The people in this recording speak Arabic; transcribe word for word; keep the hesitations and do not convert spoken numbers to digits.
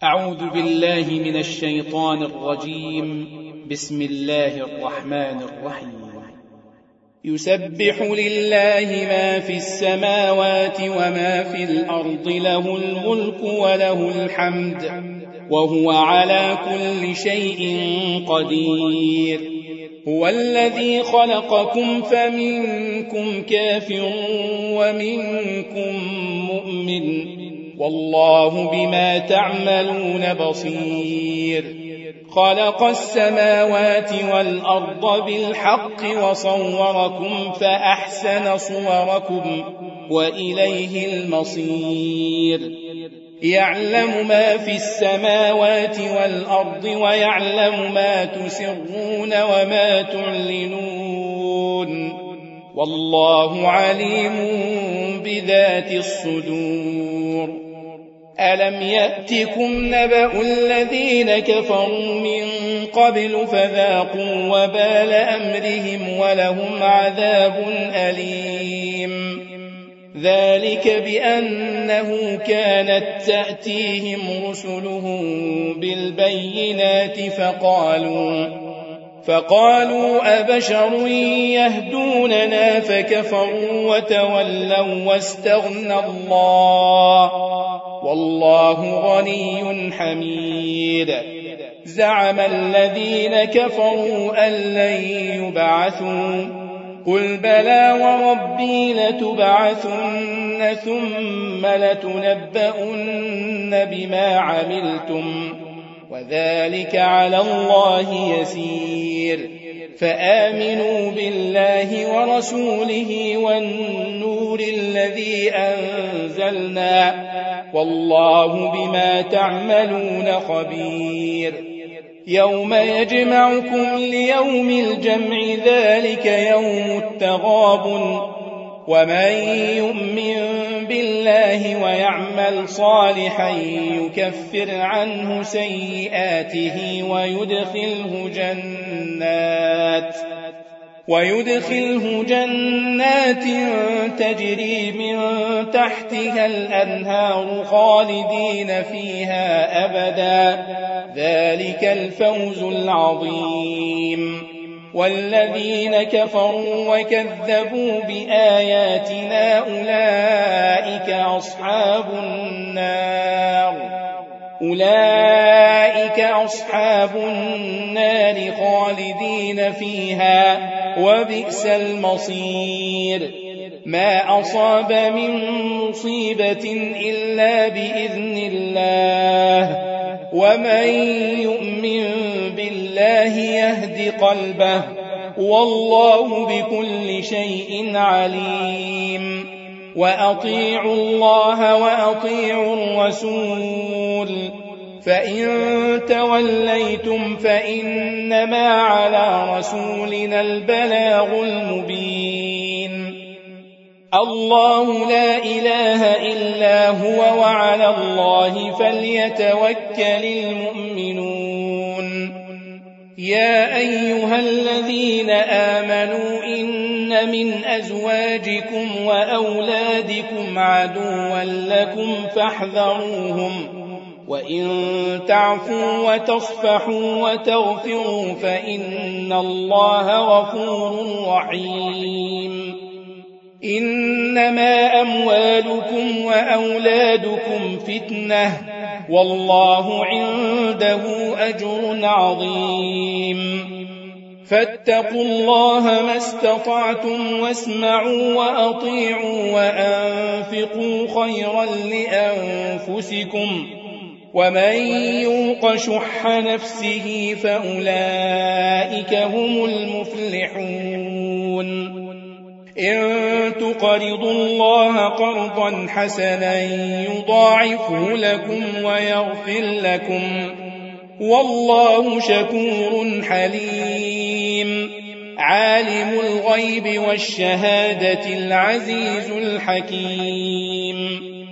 أعوذ بالله من الشيطان الرجيم. بسم الله الرحمن الرحيم. يسبح لله ما في السماوات وما في الأرض، له الملك وله الحمد وهو على كل شيء قدير. هو الذي خلقكم فمنكم كافر ومنكم مؤمن، والله بما تعملون بصير. خلق السماوات والأرض بالحق وصوركم فأحسن صوركم وإليه المصير. يعلم ما في السماوات والأرض ويعلم ما تسرون وما تعلنون، والله عليم بذات الصدور. ألم يأتكم نبأ الذين كفروا من قبل فذاقوا وبال أمرهم ولهم عذاب أليم. ذلك بأنه كانت تأتيهم رسلهم بالبينات فقالوا فقالوا أبشر يهدوننا فكفروا وتولوا واستغنى الله، والله غني حميد. زعم الذين كفروا أن لن يبعثوا، قل بلى وربي لتبعثن ثم لتنبؤن بما عملتم، وذلك على الله يسير. فآمنوا بالله ورسوله والنور الذي أنزلنا، والله بما تعملون خبير. يوم يجمعكم ليوم الجمع، ذلك يوم التغابن. ومن يؤمن بالله ويعمل صالحا يكفر عنه سيئاته ويدخله جنات ويدخله جنات تجري من تحتها الأنهار خالدين فيها أبدا، ذلك الفوز العظيم. والذين كفروا وكذبوا بآياتنا أولئك أصحاب النار أولئك أصحاب النار خالدين فيها، وبئس المصير. ما أصاب من مصيبة إلا بإذن الله، ومن يؤمن بالله يهد قلبه، والله بكل شيء عليم. وأطيعوا الله وأطيعوا الرسول، فإن توليتم فإنما على رسولنا البلاغ المبين. الله لا إله إلا هو، وعلى الله فليتوكل المؤمنون. يا أيها الذين آمنوا إن من أزواجكم وأولادكم عدوا لكم فاحذروهم، وإن تعفوا وتصفحوا وتغفروا فإن الله غفور رحيم. إنما أموالكم وأولادكم فتنة، والله عنده أجر عظيم. فاتقوا الله ما استطعتم واسمعوا وأطيعوا وأنفقوا خيرا لأنفسكم، ومن يوق شح نفسه فأولئك هم المفلحون. إن تقرضوا الله قرضا حسنا يضاعفه لكم ويغفر لكم، والله شكور حليم. عالم الغيب والشهادة العزيز الحكيم.